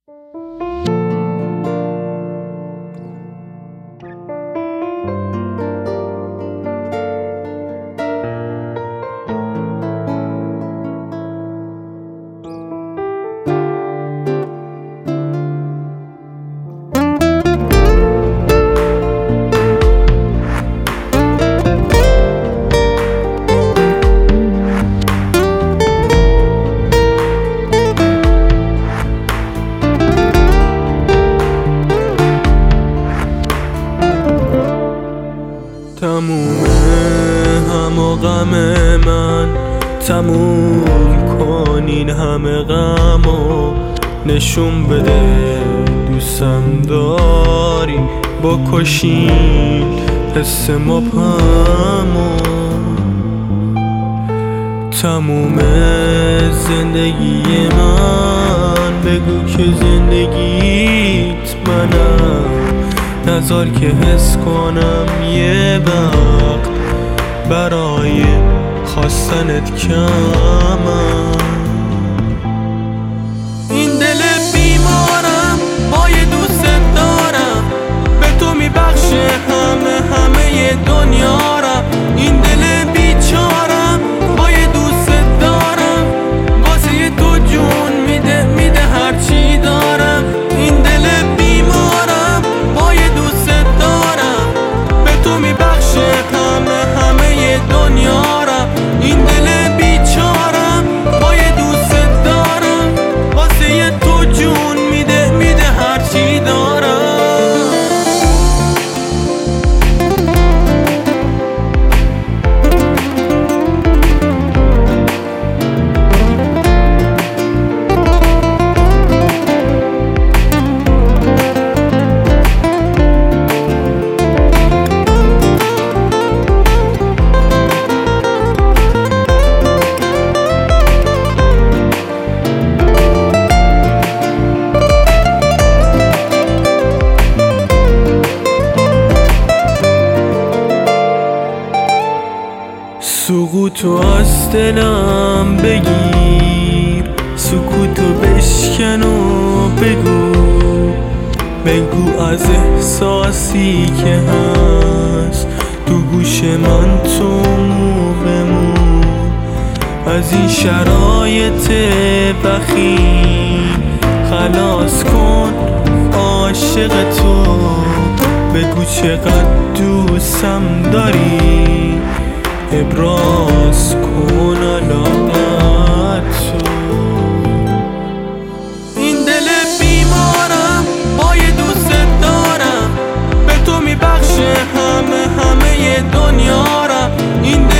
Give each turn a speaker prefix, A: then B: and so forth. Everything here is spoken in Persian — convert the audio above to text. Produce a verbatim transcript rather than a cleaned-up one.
A: تموم هم و غم من، تموم کن این همه غم و نشون بده دوستم داری، بکشین حس مبهمو. تموم زندگی من، بگو که زندگیت منم، نذار که حس کنم یه وقت برای خواستنت کمم. این دل بیمارم با یه دوست دارم، به تو میبخشه همه همه دنیا را. این دل بیچارم با یه دوست دارم، واسه تو جون میده میده هرچی دارم. این دل بیمارم با یه دوست دارم، به تو میبخشه همه همه دنیا را. این دل بیچارم با یه دوست دارم، واسه تو جون میده میده هرچی دارم. سکوتو از دلم بگیر، سکوتو بشکن و بگو، بگو از احساسی که هست تو گوش من، تو مو به مو. از این شرایط بخیل خلاص کن عاشق تو، بگو چقدر دوستم داری، ابراز کن علاقت تو. این دل بیمارم با یه دوست دارم، به تو میبخشه همه همه دنیا را. این دل